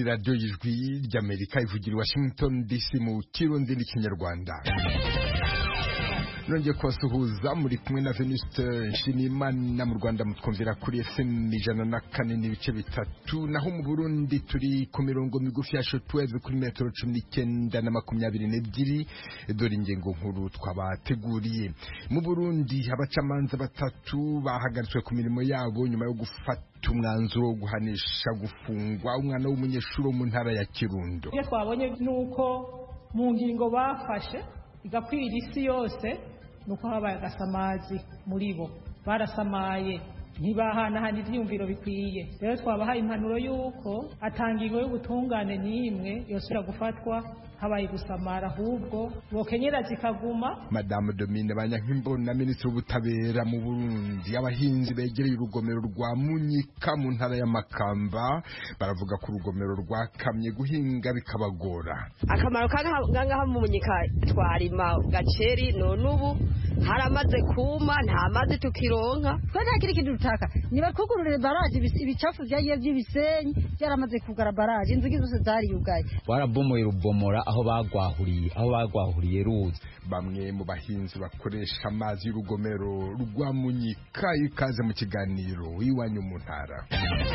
ni radiyo y'ijwi ry'Amerika ivugira i Washington DC mu kirundi n'ikinyarwanda. Nongeye kubasuhuza muri kumwe na Venuste Nshimiyimana. Mu Rwanda mutwumvira kuri FM 104.3, naho mu Burundi turi ku mirongo migufi ya shortwave kuri metero 19 na 22. Dore ingingo nkuru twabateguriye. Mu Burundi abacamanza batatu bahagaritswe ku mirimo yabo nyuma yo gufata umwanzuro wo guhanisha gufungwa umwana w'umunyeshuri mu ntara ya Kirundo. Iyo twabonye nuko mu ngingo bafashe igakwira isi yose nuko habaye agasamazi muri bo, barasamaye ntibahanahana ivyumviro bikwiye. Rero twabahaye impanuro yuko atangingo y'ubutungane n'imwe yosubira gufatwa habaye gusamara, ahubwo bokenyera zikaguma. Madame Domine Banyankimbona, Minisitiri w'Ubutabera mu Burundi, abahinzi begereye urugomero rwa Munyika mu ntara ya Makamba baravuga ko urugomero rwakamye guhinga bikabagora. Akamaro kangaha mu Munyika twarima gaceri, none ubu haramaze kuma, nta mazi tukironka. Nta kiri kintu rutaka niba twugururire baraje, ibicafu byagiye by'ibisenyi byaramaze kugara baraje, inzugi zose zari yugaye. Warabomoye rubomora aho bagwahuriye ruzi. Bamwe mu bahinzi bakoresha amazi y'urugomero rwa Munyika ikaze mu kiganiro iwanyu mu ntara.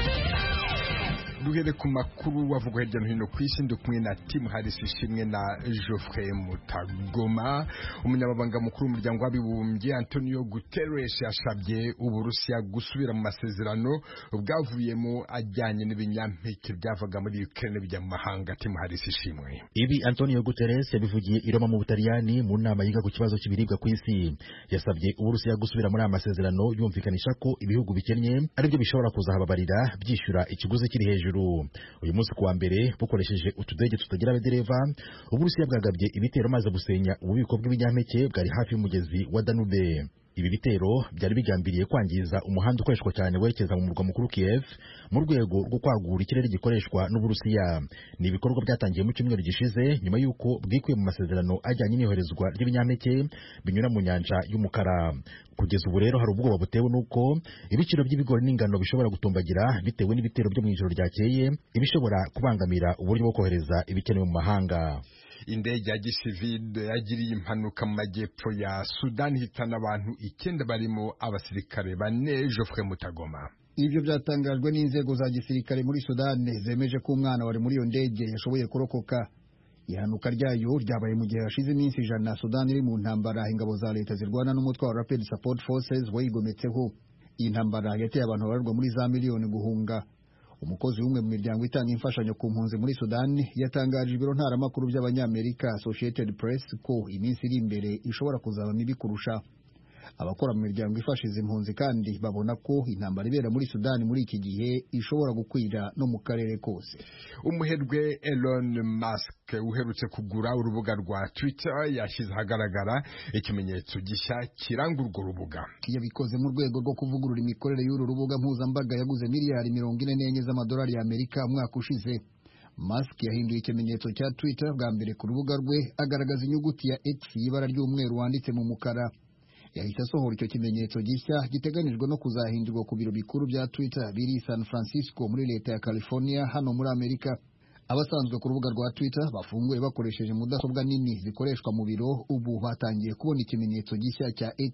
Duhere ku makuru wavugwa hirya no hino ku isi, kumwe na Tim Harris ishimwe na Geoffrey Mutagoma. Umunyamabanga mukuru w'umuryango w'abibumbye Antonio Guterres yasabye Uburusiya gusubira mu masezerano bwavuyemo ajyanye n'ibinyampeke byavaga muri Ukraine bijya mu mahanga. Tim Harris ishimwe. Ibi Antonio Guterres yabivugiye i Roma mu Butaliyani mu nama yiga ku kibazo cy'ibiribwa ku isi. Yasabye Uburusiya gusubira muri aya masezerano yumvikanisha ko ibihugu bikennye aribyo bishobora kuzahababarira byishyura ikiguzi kiri hejuru. Uyu munsi kuwa mbere bukoresheje utudege tutagira abadereva, Uburusiya bwagabye ibitero maze gusenya ububiko bw'ibinyampeke bwari hafi y'umugezi wa Danube. Ibi bitero byari bigambiriye kwangiza umuhanda ukoreshwa cyane werekeza mu murwa mukuru Kiev mu rwego rwo kwagura ikirere gikoreshwa n'Uburusiya. Ni ibikorwa byatangiye mu cyumweru gishize nyuma y'uko bwikuye mu masezerano ajyanye n'iyoherezwa ry'ibinyampeke binyura mu nyanja y'Umukara. Kugeza ubu rero hari ubwoba butewe n'uko ibiciro by'ibigori n'ingano bishobora gutumbagira bitewe n'ibitero byo mu ijoro ryakeye, ibishobora kubangamira uburyo bwo kohereza ibikenewe mu mahanga. Indege ya gisivile yagiriye impanuka mu majyepfo ya Sudan hitana abantu 9 barimo abasirikare 4. Geoffrey Mutagoma. Ibyo byatangajwe n'inzego za gisirikare muri Sudan zemeje ko umwana wari muri iyo ndege yashoboye kurokoka. Ihanuka ryayo ryabaye mu gihe hashize iminsi 100 Sudan iri mu ntambara ingabo za leta zirwana n'umutwe wa Rapid Support Forces wayigometseho. Iyi ntambara yateye abantu babarwa muri za miliyoni guhunga. Umukozi w'umwe mu miryango itanga imfashanyo ku mpunzi muri Sudan yatangaje ibiro ntaramakuru by'abanyamerika Associated Press ko iminsi iri imbere ishobora kuzaba mibi kurusha. Abakora mu miryango ifashiza impunzi kandi babona ko intambara ibera muri Sudan muri iki gihe ishobora gukwira no mu karere kose. Umuherwe Elon Musk uherutse kugura urubuga rwa Twitter yashyize ahagaragara ikimenyetso gishya kiranga urwo rubuga. Yabikoze mu rwego rwo kuvugurura imikorere y'uru rubuga mpuzambaga yaguze miliyari 44 z'amadolari y'Amerika umwaka ushize. Musk yahinduye ikimenyetso cya Twitter bwa mbere ku rubuga rwe agaragaza inyuguti ya X y'ibara ry'umweru wanditse mu mukara. Yahise asohora icyo kimenyetso gishya giteganijwe no kuzahindurwa ku biro bikuru bya Twitter biri San Francisco muri leta ya California hano muri Amerika. Abasanzwe ku rubuga rwa Twitter bafunguye bakoresheje mudasobwa nini zikoreshwa mu biro ubu batangiye kubona ikimenyetso gishya cya X,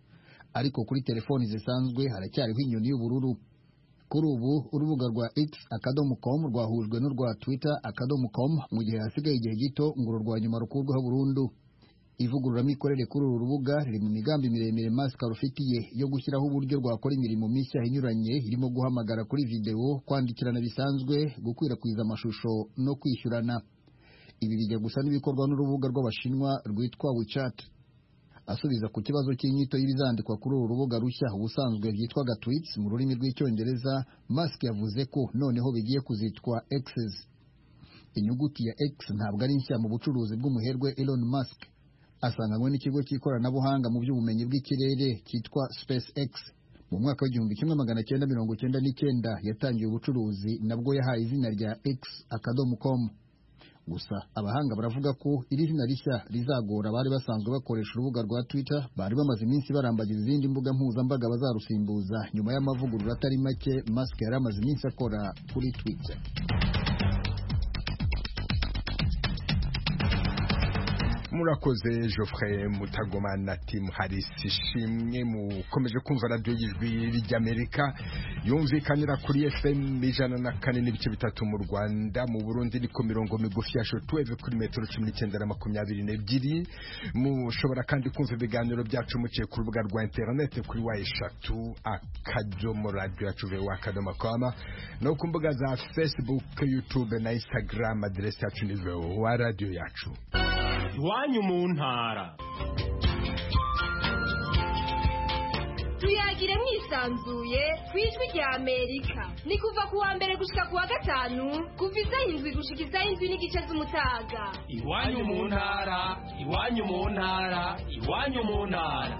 ariko kuri telefoni zisanzwe haracyariho inyoni y'ubururu. Kuri ubu urubuga rwa X.com rwahujwe n'urwa Twitter.com mu gihe hasigaye igihe gito ngo urwa nyuma rukurweho burundu. Ivugururamikorere kuri uru rubuga riri mu migambi miremire Musk rufitiye yo gushyiraho uburyo rwakora imirimo mishya inyuranye irimo guhamagara kuri video, kwandikirana bisanzwe, gukwirakwiza amashusho no kwishyurana. Ibi bijya gusa n'ibikorwa n'urubuga rw'Abashinwa rwitwa WeChat. Asubiza ku kibazo cy'inyito y'ibizandikwa kuri uru rubuga rushya ubusanzwe byitwaga tweets mu rurimi rw'icyongereza, Musk yavuze ko noneho bigiye kuzitwa X's. Inyuguti ya X ntabwo ari nshya mu bucuruzi bw'umuherwe Elon Musk. Asanganywe n'ikigo cy'ikoranabuhanga mu by'ubumenyi bw'ikirere cyitwa SpaceX. Mu mwaka w'1999 yatangiye ubucuruzi nabwo yahaye izina rya X.com. Gusa abahanga baravuga ko iri zina rishya rizagora abari basanzwe bakoresha urubuga rwa Twitter bari bamaze iminsi barambagiza izindi mbuga mpuzambaga bazarusimbuza nyuma y'amavugurura atari make Musk yari amaze iminsi akora kuri Twitter. murakoze Geoffrey Mutagoma na Tim Harris ishimwe mukomeje kumva radio y'ijwi ry'Amerika yumvikanira kuri FM 104.3 mu Rwanda, mu Burundi ni ku mirongo migufi ya shortwave kuri metero 1922. Mushobora kandi kumva ibiganiro byacu muciye ku rubuga rwa internet kuri wa3.radio.com no ku mbuga za Facebook, YouTube na Instagram. Adresse yacu ni wa radio yacu. Iwanyu mu ntara. Tuyagire mwisanzuye kwijwi rya Amerika. Ni kuva kuwa mbere gushika kuwa gatanu, kuva isaha 7 gushika isaha 7:30 z'umutaga. Iwanyu mu ntara, iwanyu mu ntara, iwanyu mu ntara.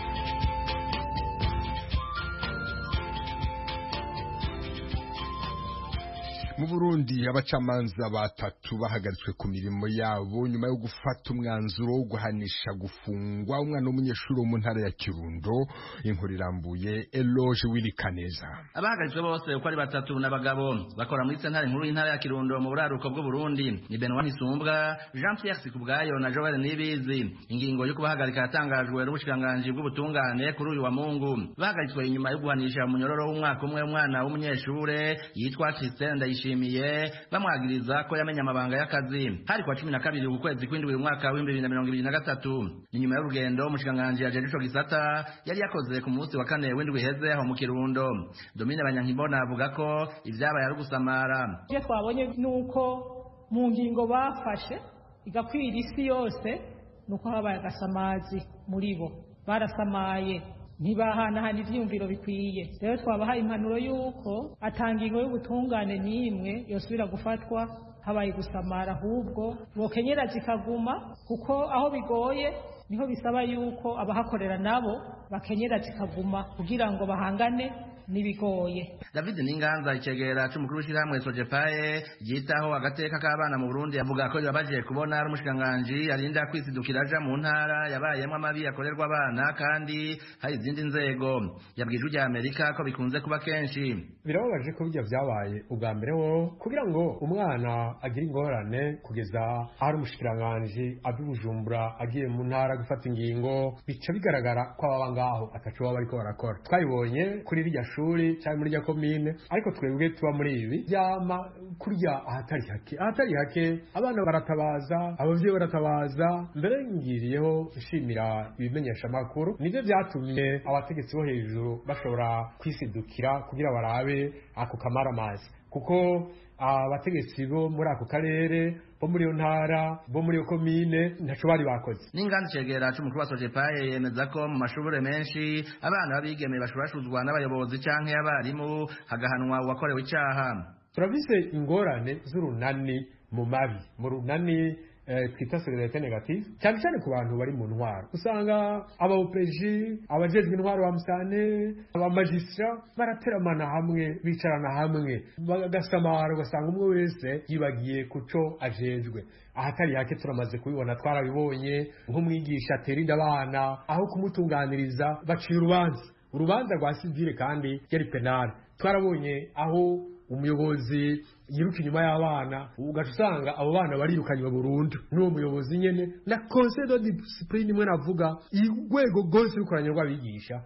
Mu Burundi abacamanza batatu bahagaritswe ku mirimo yabo nyuma yo gufata umwanzuro wo guhanisha gufungwa umwana w'umunyeshuri wo mu ntara ya Kirundo. Inkuru irambuye Eloge Wilikaneza. Abahagaritswe bose uko ari batatu n'abagabo bakora muri sentare nkuru y'intara ya Kirundo mu buraruko bw'u Burundi ni Benoît Nisumbwa, Jean Pierre Sikubwayo na Joel Nibizi. Ingingo yo kubahagarika yatangajwe n'ubushikiranganji bw'ubutungane kuri uyu wa Mungu. Bahagaritswe inyuma yo guhanisha umunyororo w'umwaka umwe umwana w'umunyeshure yitwa Christine Ndayishimiye bamwagiriza ko yamenye amabanga y'akazi. Hari kwa 12 ukwezi kw'indwi umwaka wa 2023. Ni nyuma y'urugendo umushikiranganji yaje ico gisata yari yakoze ku munsi wa kane w'indwi heze aho mu Kirundo. Domine Banyankimbona avuga ko ivyabaye ari gusamara. Je twabonye nuko mu ngingo bafashe igakwira isi yose nuko habaye agasamazi muri bo. Barasamaye ntibahanahana ivyumviro bikwiye. Rero twabahaye impanuro yuko atangingo y'ubutungane n'imwe yosubira gufatwa habaye gusamara, ahubwo bokenyera zikaguma, kuko aho bigoye niho bisaba yuko abahakorera nabo bakenyera zikaguma kugira ngo bahangane nibigoye. David Ninganza icegera c'umukuru w'ishyirahamwe Sojepae yitaho agateka k'abana mu Burundi avuga ko yabaje kubona ari umushikiranganji arinda kwisidukira aja mu ntara yabayemwe amabi akorerwa abana kandi hari izindi nzego. Yabwije ujya Amerika ko bikunze kuba kenshi. Birababaje ko bijya vyabaye ubwa mbere wo kugira ngo umwana agire ingorane kugeza ari umushikiranganji abibujumbura agiye mu ntara gufata ingingo, bica bigaragara ko ababa ngaho ataco baba bariko barakora. Twayibonye kuri irya shuri cyangwa muri rya komine, ariko twebwe tuba muri ibi byama kurya ahatari hake abana baratabaza, abavyeyi baratabaza. Mbere ngiriyeho nshimira ibimenyesha makuru, nivyo byatumye abategetsi bo hejuru bashobora kwisidukira kugira barabe ako kamaramazi, kuko abategetsi bo muri ako karere bo muri yo ntara bo muri yo komine ntaco bari bakoze. N'inganda cegera c'umukuru wa Sojepae yemeza ko mu mashure menshi abana babigeme bashurashuzwa n'abayobozi canke abarimu hagahanwa uwakorewe icaha. Turafise ingorane z'urunani mu mabi, mu runani twita solidarite negative, cyane cyane ku bantu bari mu ntwaro. Usanga abaopeji, abajejwe intwaro wa musane, abamajistra barateramana hamwe, bicarana hamwe, bagasamara, ugasanga umwe wese yibagiye kuco ajejwe. Ahatari hake turamaze kubibona, twarabibonye nk'umwigisha aterinda abana aho kumutunganiriza bacira urubanza rwa civile kandi yari penal. Twarabonye aho umuyobozi yiruka inyuma y'abana, ugaca usanga abo bana barirukanywe burundu n'uwo muyobozi nyene. Na conseil de discipline imwe navuga igwego gose rukoranye rw'abigisha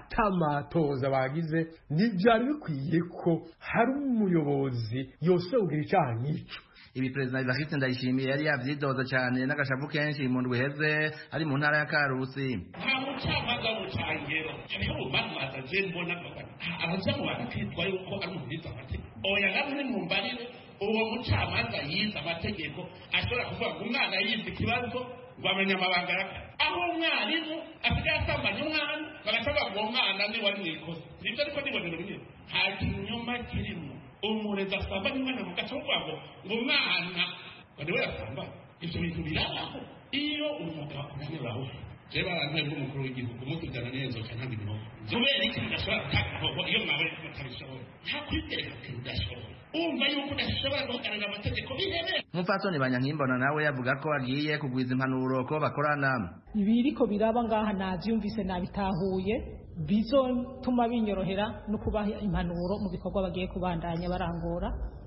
atamatoza bagize, ntivyari bikwiye ko hari umuyobozi yose ugira icaha nk'ico. Ibi President Evariste Ndayishimiye yari yavyidoza cyane n'agashavu kenshi mu ndwi heze ari mu ntara ya Karusi. Nta mucamanza w'ucangero hariho ubamaza je mbona abaja mu bakitwa yuko ari umuvyiza amategeko. Oya namwe mumbarire uwo mucamanza yize amategeko ashobora kuvuga ngo umwana yize ikibazo bamenya amabanga y'akazi. Aho umwarimu asigaye asambanya umwana bagashobora ngo uwo mwana ni wari mwikoze. Nibyo ariko nibonera bimwe nta kinyoma kirimo. Umurezi asambanya umwana mu gace kuvuga ngo umwana bariwe yasambanya. Ibyo bintu birabaho iyo umugabo akunaniraho. Je barantuye bw'umukuru w'igihugu mutujana neza cyane ndi biho. Zubera iki ndashobora gutakaho iyo mwawe mutabishobora. Nta kwitega kudashobora. Umva yuko udashobora guhagararira amategeko bihebe. Mupfasoni Banyankimbona nawe yavuga ko agiye kugwiza impanuro ko bakorana. Ibiriko biraba ngaha navyumvise nabitahuye, bizotuma binyorohera no kubaha impanuro mu bikorwa bagiye kubandanya barangora.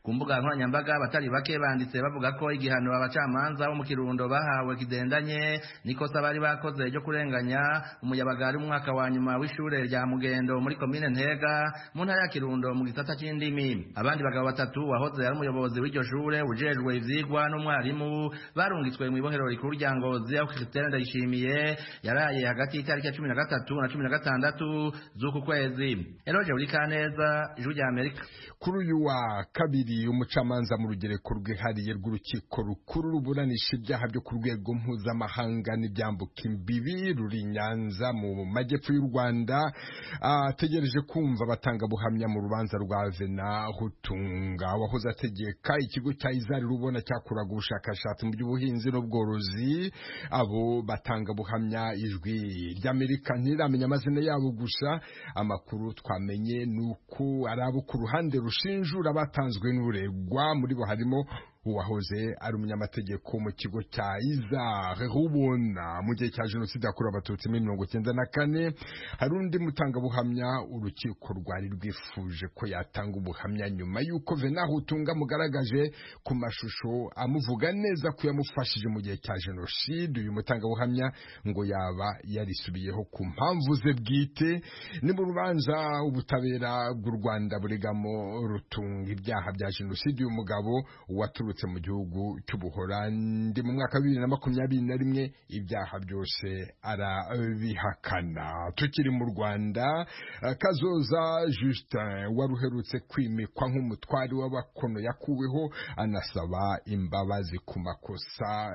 ku mbuga nkoranyambaga batari bake banditse bavuga ko igihano abacamanza bo mu Kirundo bahawe kidendanye nikosa bari bakoze ryo kurenganya umuyabaga ari umwaka wa nyuma w'ishure rya Mugendo muri komine Ntega mu ntara ya Kirundo mu gisata c'indimi. Abandi bagabo batatu wahoze ari umuyobozi w'iryo shure ujejwe ivyigwa n'umwarimu barungitswe mu ibohero rikuru rya Ngozi aho Christine Ndayishimiye yaraye hagati y'itariki ya 13 na 16 z'uku kwezi. Eloge Urikaneza, Ijwi rya Amerika. Kuri uyu wa kabiri umucamanza mu rugereko rwihariye rw'urukiko rukuru ruburanisha ibyaha byo ku rwego mpuzamahanga n'ibyambuka imbibi ruri Nyanza mu majyepfo y'u Rwanda ategereje kumva batanga buhamya mu rubanza rwa Vena Hutunga wahoze ategeka ikigo cya Izari rubona cyakuraga ubushakashatsi mu by'ubuhinzi n'ubworozi. Abo batanga buhamya Ijwi ry'Amerika ntiramenya amazina yabo gusa. Amakuru twamenye nuko ari abo ku ruhande rushinjura batanzwe n'uregwa, muri bo harimo uwahoze ari umunyamategeko mu kigo cya Izari rubona mu gihe cya jenoside yakorewe abatutsi muri 1994. Hari undi mutangabuhamya urukiko rwari rwifuje ko yatanga ubuhamya nyuma y'uko Vena Hutunga mugaragaje ku mashusho amuvuga neza ko yamufashije mu gihe cya jenoside. Uyu mutangabuhamya ngo yaba yarisubiyeho ku mpamvu ze bwite. Ni mu rubanza ubutabera bw'u Rwanda buregamo Rutunga ibyaha bya jenoside. Uyu mugabo waturutse mu gihugu cy'Ubuholandi mu mwaka wa 2021 ibyaha byose arabihakana. Tukiri mu Rwanda, Kazoza Justin waruherutse kwimikwa nk'umutwari w'abakono yakuweho anasaba imbabazi ku makosa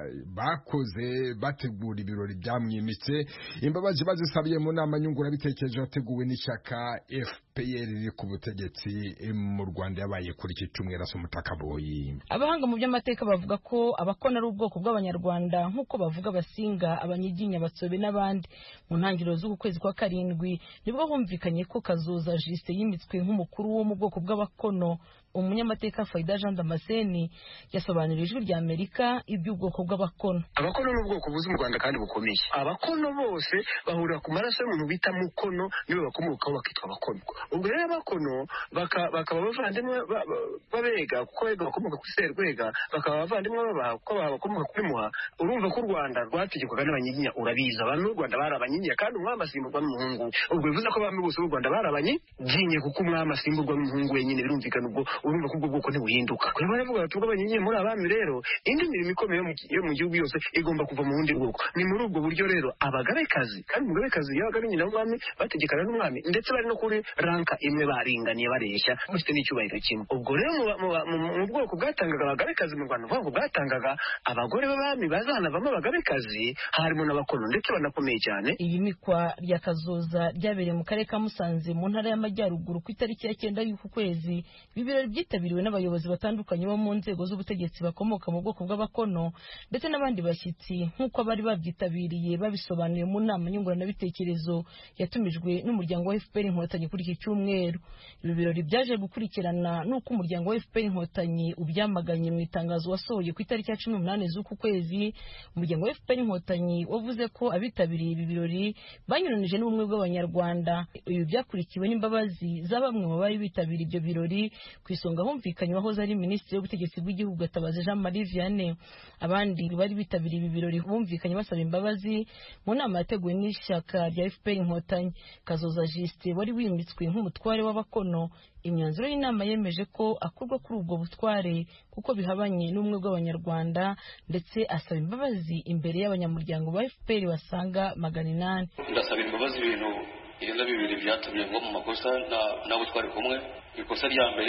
bakoze bategura ibirori byamwimitse. Imbabazi bazisabiye mu nama nyungurabitekerezo yateguwe n'ishyaka FPR riri ku butegetsi mu Rwanda yabaye kuri iki cyumweru. Asumutakaboyi. Abahanga mu by'amateka bavuga ko abakono ari ubwoko bw'abanyarwanda nk'uko bavuga Abasinga, Abanyiginya, Abatsobe n'abandi. Mu ntangiriro z'uku kwezi kwa karindwi nibwo humvikanye ko Kazoza Justin yimitswe nk'umukuru wo mu bwoko bw'abakono. Umunyamateka Faida Jean Damascene yasobanurira Ijwi rya Amerika iby'ubwoko bw'abakono. Abakono ni ubwoko buzi mu Rwanda kandi bukomeye. Abakono bose bahurira ku maraso y'umuntu bita mukono, niwe bakomokaho bakitwa abakono. Ubwo rero abakono bakaba abavandimwe babega kuko bakomoka kuri Serwega, bakaba abavandimwe babaha kuko bakomoka kuri Muha. Urumva ko u Rwanda rwategekwaga n'Abanyiginya, urabizi abantu b'u Rwanda bari Abanyiginya kandi umwami asimburwa n'umuhungu. Ubwo bivuze ko abami bose b'u Rwanda bari Abanyiginya kuko umwami asimburwa n'umuhungu wenyine, birumvikana ubwo urumva ko ubwo bwoko ntibuhinduka. Kuba baravuga bati ubwo Abanyiginya muri abami rero indi mirimo ikomeye yo mu gihugu yose igomba kuva mu bundi bwoko. Ni muri ubwo buryo rero abagabekazi, kandi umugabekazi yabaga ari nyina w'umwami bategekana n'umwami, ndetse bari no kuri ranka imwe baringaniye bareshya bafite n'icyubahiro kimwe. Ubwo rero mu bwoko bwatangaga abagabekazi mu Rwanda vuga ngo bwatangaga abagore b'abami bazanavamo abagabekazi, harimo n'abakono ndetse banakomeye cyane. Iyi mikwa rya Kazoza ryabereye mu karere ka Musanze mu ntara y'Amajyaruguru ku itariki ya 9 y'uku kwezi. Ibirori byitabiriwe n'abayobozi batandukanye bo mu nzego z'ubutegetsi bakomoka mu bwoko bw'abakono ndetse n'abandi bashyitsi nk'uko bari babyitabiriye babisobanuye mu nama nyunguranabitekerezo yatumijwe n'umuryango wa FPR Inkotanyi kuri iki cyumweru. Ibi birori byaje gukurikirana n'uko umuryango wa FPR Inkotanyi ubyamaganye mu itangazo wasohoye ku itariki ya 18 z'uku kwezi. Umuryango wa FPR Inkotanyi wavuze ko abitabiriye ibi birori banyuranije n'ubumwe bw'abanyarwanda. Ibi byakurikiwe n'imbabazi za bamwe mu bari bitabiriye ibyo birori. Ku isonga humvikanye wahoze ari Minisitiri w'Ubutegetsi bw'Igihugu Gatabazi Jean Marie Vianney. Abandi bari bitabiriye ibi birori bumvikanye basaba imbabazi mu nama yateguwe n'ishyaka rya FPR Inkotanyi. Kazoza Justin wari wimitswe nk'umutware w'abakono, imyanzuro y'inama yemeje ko akurwa kuri ubwo butware kuko bihabanye n'ubumwe bw'abanyarwanda, ndetse asaba imbabazi imbere y'abanyamuryango ba FPR basaga 800. Ndasaba imbabazi ibintu irenga 2 byatumye ngo mu makosa nabo twari kumwe. Ikosa rya mbere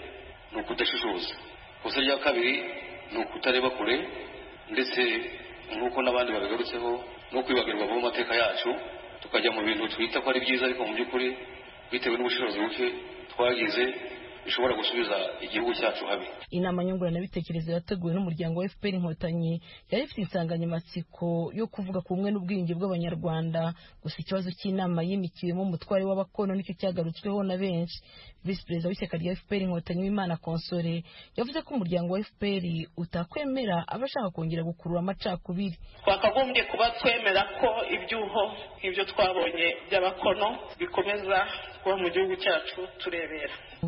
ni ukudashishoza, ikosa rya kabiri ni ukutareba kure, ndetse nk'uko n'abandi babigarutseho no kwibagirwa mu mateka yacu tukajya mu bintu twita ko ari byiza ariko mu by'ukuri bitewe n'ubushobozi buke twagize bishobora gusubiza igihugu cyacu habi. Inama nyunguranabitekerezo yateguwe n'umuryango wa FPR Inkotanyi yari ifite insanganyamatsiko yo kuvuga ku bumwe n'ubwiyunge bw'abanyarwanda. Gusa ikibazo cy'inama yimikiwemo umutware w'abakono nicyo cyagarutsweho na benshi. Visi Perezida w'ishyaka rya FPR Inkotanyi Wimana Console yavuze ko umuryango wa FPR utakwemera abashaka kongera gukurura amacakubiri. Twakagombye kuba twemera ko ibyuho nk'ibyo twabonye by'abakono bikomeza kuba mu gihugu cyacu turebera. Mu bitabiriye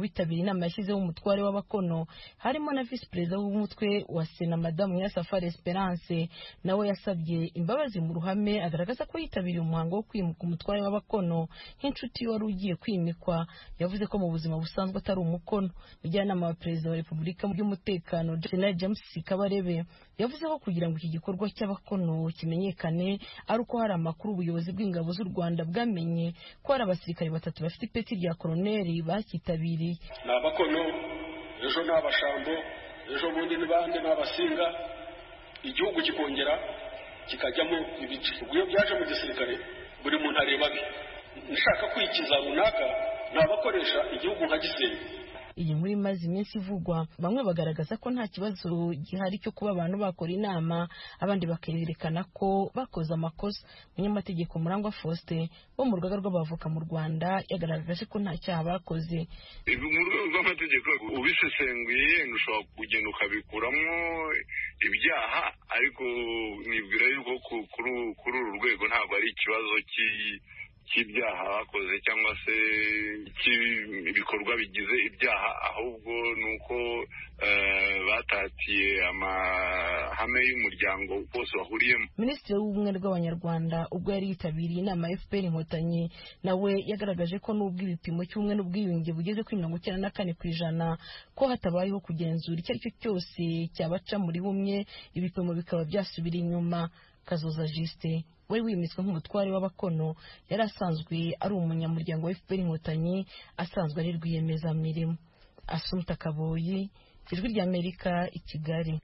inama yashyizeho umutware w'abakono harimo na visi perezida w'umutwe wa sena madamu Nyirasafari Esperance nawe yasabye imbabazi mu ruhame agaragaza ko yitabiriye umuhango wo kwimika umutware w'abakono nk'inshuti wari ugiye kwimikwa. Yavuze ko mu buzima busanzwe atari umukono. Umujyanama wa perezida wa Repubulika mu by'umutekano General James Kabarebe yavuze ko kugira ngo iki gikorwa cy'abakono kimenyekane ari uko hari amakuru ubuyobozi bw'ingabo z'u Rwanda bwamenye ko hari abasirikare 3 bafite ipeti rya koloneli bakitabiriye. Ni abakono, ejo ni abashambo, ejo bundi ni bande n'abasinga, igihugu kikongera kikajyamo ibice. Ubwo byaje mu gisirikare buri muntu areba be. Nshaka kwikiza runaka n'abakoresha igihugu nka Gisenyi. Iyi nkuru imaze iminsi ivugwa, bamwe bagaragaza ko nta kibazo gihari cyo kuba abantu bakora inama, abandi bakerekana ko bakoze amakosa. Umunyamategeko Murangwa Faustin wo mu rugaga rw'abavoka mu Rwanda yagaragaje ko nta cyaha bakoze. Mu rwego rw'amategeko ubisesenguye ushobora kugenda ukabikuramo ibyaha, ariko nibwira yuko kuri uru rwego ntabwo ari ikibazo cy'ibyaha bakoze cyangwa se cy'ibikorwa bigize ibyaha, ahubwo nuko batatiye amahame y'umuryango wose bahuriyemo. Minisitiri w'ubumwe bw'Abanyarwanda ubwo yari yitabiriye inama ya FPR Inkotanyi nawe yagaragaje ko n'ubwo ibipimo cy'ubumwe n'ubwiyunge bugeze kuri 94% ko hatabayeho kugenzura icyo ari cyo cyose cyabaca muri bumwe, ibipimo bikaba byasubira inyuma. Kazoza Juste we wimitswe nk'umutware w'abakono yari asanzwe ari umunyamuryango wa FPR Inkotanyi, asanzwe ari rwiyemezamirimo. Asumta Kaboyi, Ijwi ry'Amerika, i Kigali.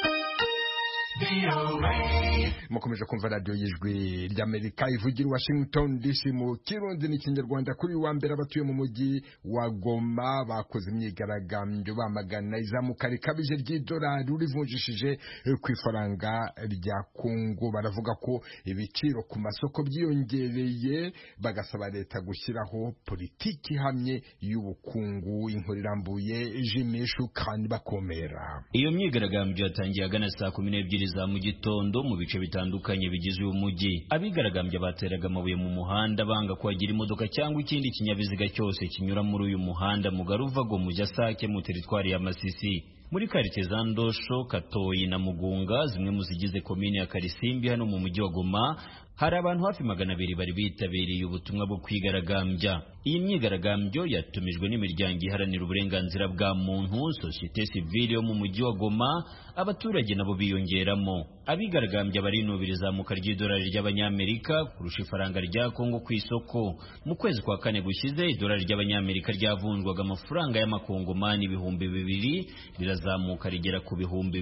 mukomeje kumva radio y'Ijwi ry'Amerika ivugira Washington DC mu Kirundi n'Ikinyarwanda. Kuri wa mbere abatuye mu mujyi wa Goma bakoze imyigaragambyo bamagana izamuka rikabije ry'idolari urivunjishije ku ifaranga rya Kongo. Baravuga ko ibiciro ku masoko byiyongereye, bagasaba leta gushyiraho politiki hamye y'ubukungu. Inkuru irambuye Jimishu kandi bakomera. Iyo myigaragambyo yatangiye agana saa 12 za mu gitondo mu bice bitandukanye bigize uyu mujyi. Abigaragambye bateraga amabuye mu muhanda banga kwagira imodoka cyangwa ikindi kinyabiziga cyose kinyura muri uyu muhanda mugari uva Gomuja Sake mu teritwari ya Masisi. Muri quartier za Ndosho, Katoyi na Mugunga, zimwe mu zigize komine ya Karisimbi hano mu mujyi wa Goma, hari abantu hafi 200 bari bitabiriye ubutumwa bwo kwigaragambya. Iyi myigaragambyo yatumijwe n'imiryango iharanira uburenganzira bwa muntu, societe civile yo mu mujyi wa Goma, abaturage nabo biyongeramo. Abigaragambya barinubira izamuka ry'idolari ry'Abanyamerika kurusha ifaranga rya Kongo ku isoko. Mu kwezi kwa 4 gushize idolari ry'Abanyamerika ryavunjwaga amafaranga y'amakongomani 2,000 rirazamuka rigera ku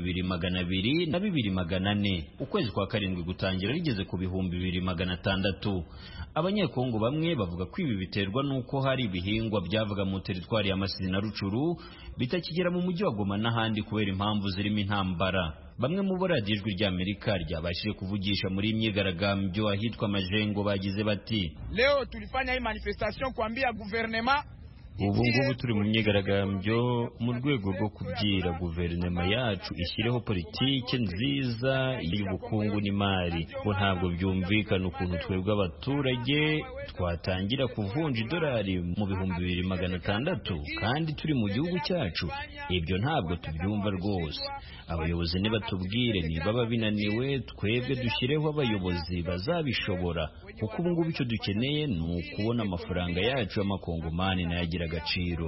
2,200 na 2,400. Ukwezi kwa 7 gutangira rigeze ku 2,600. Abanyekongo bamwe bavuga ko ibi biterwa nuko hari ibihingwa byavaga mu teritwari ya Masisi na Rucuru bitakigera mu mujyi wa Goma n'ahandi kubera impamvu zirimo intambara. Bamwe mu boradiyo Ijwi ry'Amerika ryabashije kuvugisha muri imyigaragambyo ahitwa Majengo bagize bati: leo tulifanya hii manifestation kuambia gouvernement ubu ngubu turi mu myigaragambyo mu rwego rwo kubwira guverinoma yacu ishyireho politike nziza y'ubukungu n'imari. Ko ntabwo byumvikana ukuntu twebwe abaturage twatangira kuvunja idolari mu 2,600 kandi turi mu gihugu cyacu. Ibyo ntabwo tubyumva rwose. Abayobozi nibatubwire niba binaniwe, twebwe dushyireho abayobozi bazabishobora, kuko ubu ngubu icyo dukeneye ni ukubona amafaranga yacu y'amakongomani nayagira agaciro.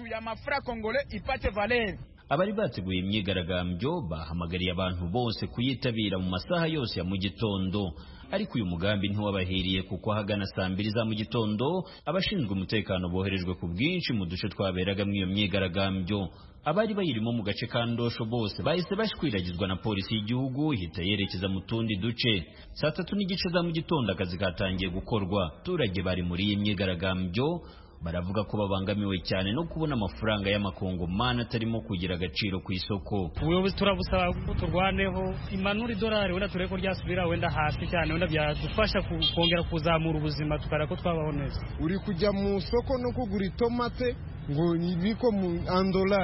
Abari bateguye imyigaragambyo bahamagariye abantu bose kuyitabira mu masaha yose ya mu gitondo. Ariko uyu mugambi ntiwabahiriye kuko ahagana saa 2 za mu gitondo abashinzwe umutekano boherejwe ku bwinshi mu duce twaberaga mu iyo myigaragambyo. Abari bayirimo mu gace ka Ndosho bose bahise bashwiragizwa na polisi y'igihugu ihita yerekeza mu tundi duce. Saa 3:30 za mu gitondo akazi katangiye gukorwa. Abaturage bari muri iyi myigaragambyo baravuga ko babangamiwe cyane no kubona amafaranga y'amakongomani atarimo kugira agaciro ku isoko. Ubuyobozi turabusaba ko turwaneho imanura idolari wenda tureko ryasubira wenda hasi cyane, wenda byadufasha kongera kuzamura ubuzima tukara ko twabaho neza. Uri kujya mu soko no kugura itomate ngo nibiko mu $1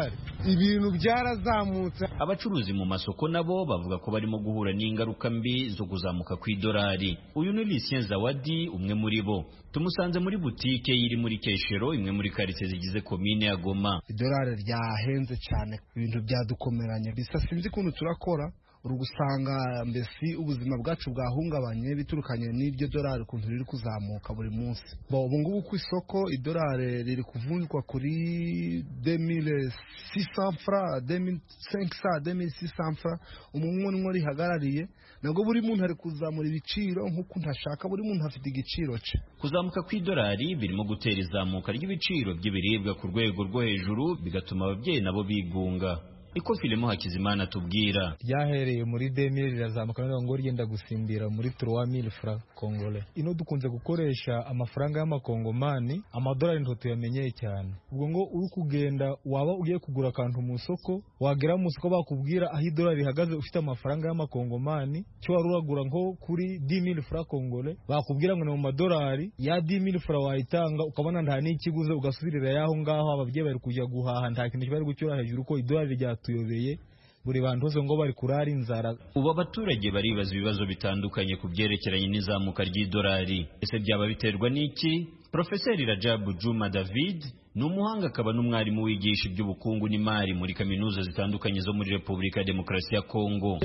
ibintu byarazamutse. Abacuruzi mu masoko nabo bavuga ko barimo guhura n'ingaruka mbi zo kuzamuka kw'idolari. Uyu ni Lucien Zawadi, umwe muri bo. Tumusanze muri butike iri muri Keshero, imwe muri quartier zigize komine ya Goma. Idolari ryahenze cyane, ibintu byadukomeranye. Bisa sinzi kuntu turakora uri gusanga mbese ubuzima bwacu bwahungabanye biturukanye n'iryo dolari ukuntu riri kuzamuka buri munsi. Ubu ngubu ku isoko idolari riri kuvunjwa kuri 2600 francs, 2500, 2600 francs. Umuntu rihagarariye nabwo buri muntu ari kuzamura ibiciro nk'uko ntashaka, buri muntu afite igiciro cye. Kuzamuka kw'idolari birimo gutera izamuka ry'ibiciro by'ibiribwa ku rwego rwo hejuru, bigatuma ababyeyi nabo bigunga. Iko Filemo Hakizimana tubwira ryahereye muri 2000 rirazamuka ngo ryenda gusimbira muri 3000 francs congolais. Ino dukunze gukoresha amafaranga y'amakongomani, amadolari nto tuyamenyeye cyane. Ubwo ngo uri kugenda waba ugiye kugura akantu mu soko, wagera mu soko bakubwira aho idolari rihagaze ufite amafaranga y'amakongomani, cyo wari uragura nko kuri 10000 francs congolais, bakubwira ngo ni mu madolari ya 10000 francs wayitanga, ukabona nta n'ikiguze, ugasubirira yaho ngaho ababyeyi bari kujya guhaha, nta kintu kibari gucyura hejuru ko idolari rya tuyobeye buri bantu bose ngo bari kurara inzara. Ubu abaturage baribaza ibibazo bitandukanye ku byerekeranye n'izamuka ry'idolari. Ese byaba biterwa n'iki? Profeseri Rajabu Juma David ni umuhanga akaba n'umwarimu wigisha iby'ubukungu n'imari muri kaminuza zitandukanye zo muri Repubulika ya Demokarasi ya Kongo.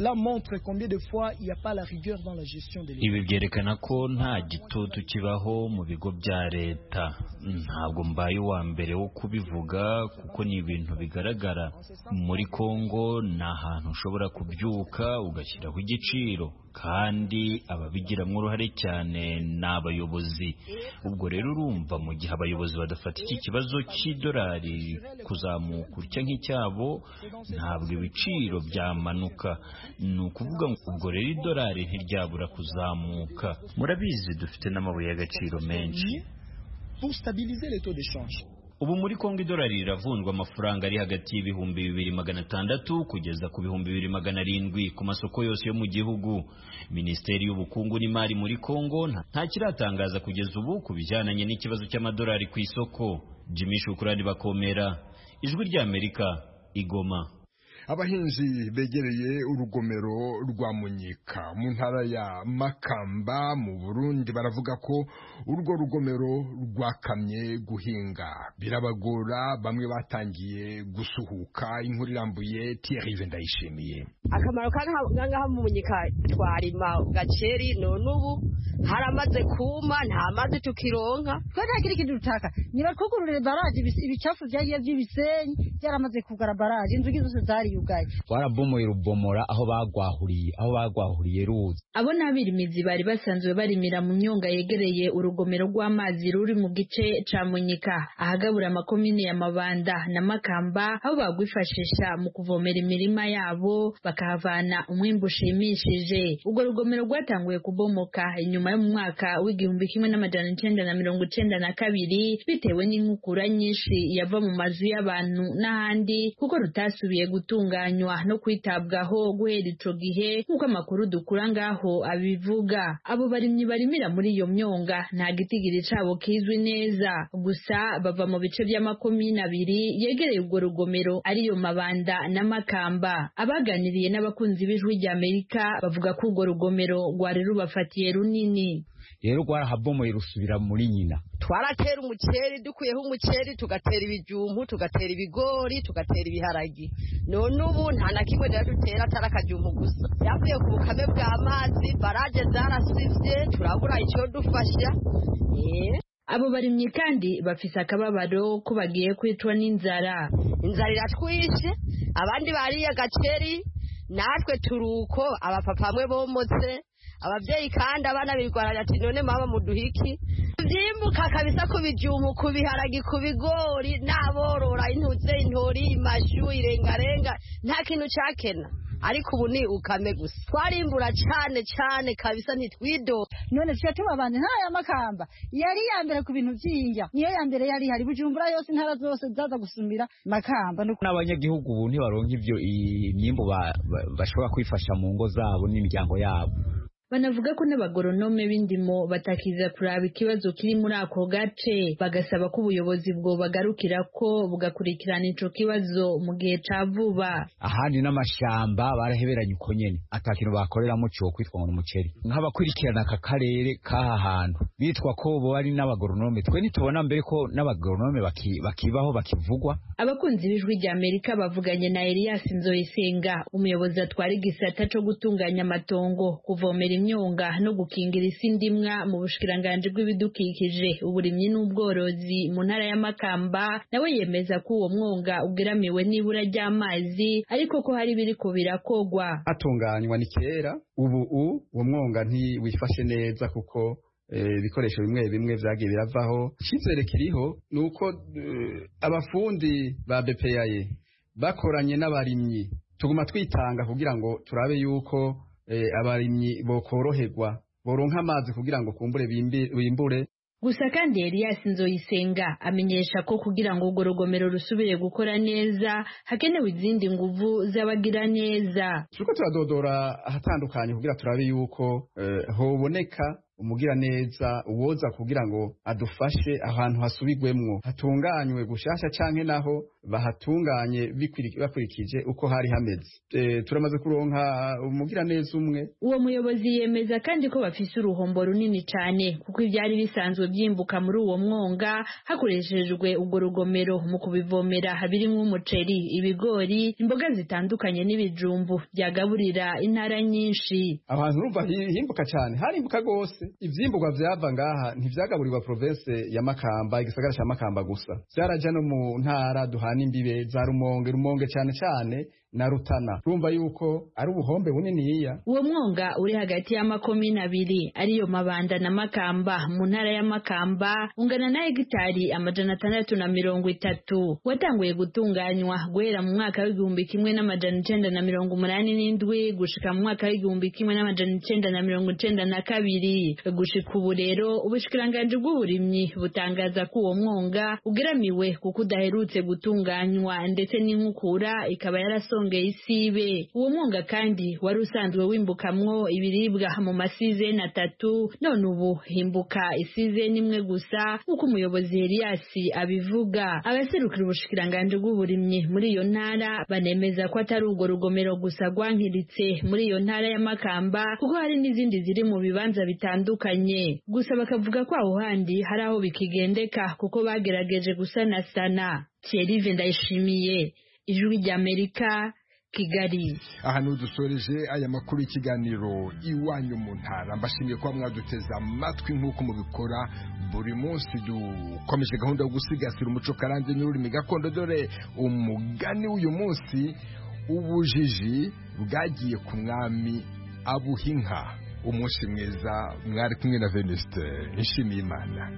Ibi byerekana ko nta gitutu kibaho mu bigo bya leta. Ntabwo mbaye uwa mbere wo kubivuga kuko ni ibintu bigaragara. Muri Kongo ni ahantu ushobora kubyuka ugashyiraho igiciro, kandi ababigiramo uruhare cyane ni abayobozi. Ubwo rero urumva mu gihe abayobozi badafata iki kibazo cy'idolari kuzamuka utya nk'icyabo, ntabwo ibiciro byamanuka. Ni ukuvuga ngo ubwo rero idolari ntiryabura kuzamuka. Murabizi dufite n'amabuye y'agaciro menshi. Ubu muri Kongo idolari riravunjwa amafaranga ari hagati y'ibihumbi 2600 kugeza ku bihumbi 2700 ku masoko yose yo mu gihugu. Minisiteri y'ubukungu n'imari muri Kongo nta kiratangaza kugeza ubu ku bijyananye n'ikibazo cy'amadolari ku isoko. Jimmy Shukrani Bakomera, Ijwi ry'Amerika, Igoma. Abahinzi begereye urugomero rwa Munyika mu ntara ya Makamba mu Burundi baravuga ko urwo rugomero rwakamye guhinga birabagora, bamwe batangiye gusuhuka. Inkuru irambuye Thierry Vendayishimiye. Akamaro kangaha mu Munyika twarima gaceri, none ubu haramaze kuma, nta mazi tukironka. Ko nta kiri kidutaka niba twugururire baraje ibicafu byagiye by'ibisenyi byaramaze kugara baraje, inzugi zose zari warabomoye rubomora aho bagwahuriye ruzi. Abo n'abirimizi bari basanzwe barimira mu myonga yegereye urugomero rw'amazi ruri mu gice ca Munyika ahagabura amakomine ya Mabanda na Makamba, aho bagwifashisha mu kuvomera imirima yabo bakahavana umwimbu ushimishije. Urwo rugomero rwatanguye kubomoka inyuma yo mu mwaka w'1992 bitewe n'inkukura nyinshi yava mu mazu y'abantu n'ahandi, kuko rutasubiye gutunganywa no kwitabwaho guhera ico gihe nk'uko amakuru dukura ngaho abivuga. Abo barimyi barimira muri iyo myonga nta gitigiri cabo kizwi neza, gusa bava mu bice by'amakomine abiri yegereye urwo rugomero ariyo Mabanda na Makamba. Abaganiriye n'abakunzi b'Ijwi ry'Amerika bavuga ko urwo rugomero rwari rubafatiye runini. Rero rwarahabomoye rusubira muri nyina. Twaratera umuceri, dukuyeho umuceri tugatera ibijumbu, tugatera ibigori, tugatera ibiharagi. None ubu nta na kimwe dutera atarakajumbu gusa. Yavuye ku bukame bw'amazi, baraje zarasivye, turabura icyo dufasha. Abo barimyi kandi bafise akababaro ko bagiye kwitwa n'inzara. Inzara iratwishe, abandi bariye gaceri, natwe turuko, abapapa bamwe bomotse, ababyeyi kandi abana birwaranya ati none mama muduhiki. Vyimbuka kabisa ku bijumbu, ku biharagi, ku bigori, n'aborora intuze, intori, imashu, irengarenga, nta kintu cakena. Ariko ubu ni ukame gusa. Twarimbura cyane kabisa ntitwido. None tuje tubabane ntara ya Makamba yari ya mbere ku bintu by'injya, niyo ya mbere yari hari Bujumbura yose, intara zose zaza gusumira Makamba. N'abanyagihugu ubu ntibaronka ivyo imyimbo bashobora kwifasha mu ngo zabo n'imiryango yabo. banavuga ko n'abagoronome b'indimo batakiza kuraba ikibazo kiri muri ako gace bagasaba ko ubuyobozi bwo bagarukira ko bugakurikirana ico kibazo mu gihe ca vuba. Ahandi n'amashamba baraheberanye uko nyene atakintu bakoreramo cyo kwitwa ngo umuceri nk'abakurikirana aka karere k'aha hantu bitwa ko bo ari n'abagoronome twe nitubona mbere ko n'abagoronome bakibaho bakivugwa. Abakunzi b'ijwi rya Amerika bavuganye na Elias Nzoyisenga umuyobozi atwara igisata co gutunganya amatongo kuvomera imyonga no gukingira isi ndimwa mu bushikiranganje bw'ibidukikije uburimyi n'ubworozi mu ntara ya Makamba nawe yemeza ko uwo mwonga ugeramiwe n'ibura ry'amazi ariko ko hari biriko birakogwa. Atunganywa ni kera ubu uwo mwonga ntiwifashe neza kuko ibikoresho bimwe bimwe vyagiye biravaho. Icyizere kiriho nuko abafundi ba BPAE bakoranye n'abarimyi tuguma twitanga kugira ngo turabe yuko abarimyi bokoroherwa boronka amazi kugira ngo kumbure bimbure. Gusa kandi Elias Nzoyisenga amenyesha ko kugira ngo urwo rugomero rusubire gukora neza hakenewe izindi nguvu z'abagira neza. Turiko turadodora ahatandukanye kugira turabe yuko hoboneka umugira neza uwoza kugira ngo adufashe ahantu hasubigwemwo hatunganywe gushasha canke naho bahatunganye bakurikije uko hari hameze. Turamaze kuronka umugira neza umwe. Uwo muyobozi yemeza kandi ko bafise uruhombo runini cane kuko ivyari bisanzwe byimbuka muri uwo mwonga hakoreshejwe urwo rugomero mu kubivomera habirimwo umuceri, ibigori, imboga zitandukanye n'ibijumbu byagaburira intara nyinshi. Abantu urumva himbuka cane harimbuka gose. Ivyimburwa vyava ngaha ntivyagaburirwa province ya Makamba igisagara ca Makamba gusa vyaraja no mu ntara duhana imbibe za Rumonge cane na Rutana. Urumva yuko ari ubuhombe buniniya. Uwo mwonga uri hagati y'amakomine abiri ariyo Mabanda na Makamba mu ntara ya Makamba ungana na hegitari 630 watanguye gutunganywa guhera mu mwaka w'1987 gushika mu mwaka w'1992 gushika ubu rero ubushikiranganje bw'uburimyi butangaza ko uwo mwonga ugeramiwe kuko udaherutse gutunganywa ndetse n'inkukura ikaba yarasongeye isibe. Uwo mwonga kandi wari usanzwe wimbukamwo ibiribwa mu masizeni 3 none ubu himbuka isizeni imwe gusa nk'uko umuyobozi Elias abivuga. Abaserukira ubushikiranganje bw'uburimyi muri iyo ntara banemeza ko atari urwo rugomero gusa rwankiritse muri iyo ntara ya Makamba kuko hari n'izindi ziri mu bibanza bitandukanye. Gusa bakavuga ko aho handi hari aho bikigendeka kuko bagerageje gusanasana. Thierry Vendayishimiye, Ijwi ry'Amerika, Kigali. Ahantu dusoreje aya makuru y'ikiganiro iwanyu mu ntara mbashimiye ko mwaduteza amatwi nk'uko mubikora buri munsi. Dukomeje gahunda yo gusigasira umuco karande n'ururimi gakondo. Dore umugani w'uyu munsi: ubujiji bwagiye ku mwami abuha inka. Umunsi mwiza, mwari kumwe na Venuste Nshimiyimana.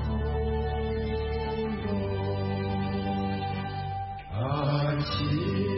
She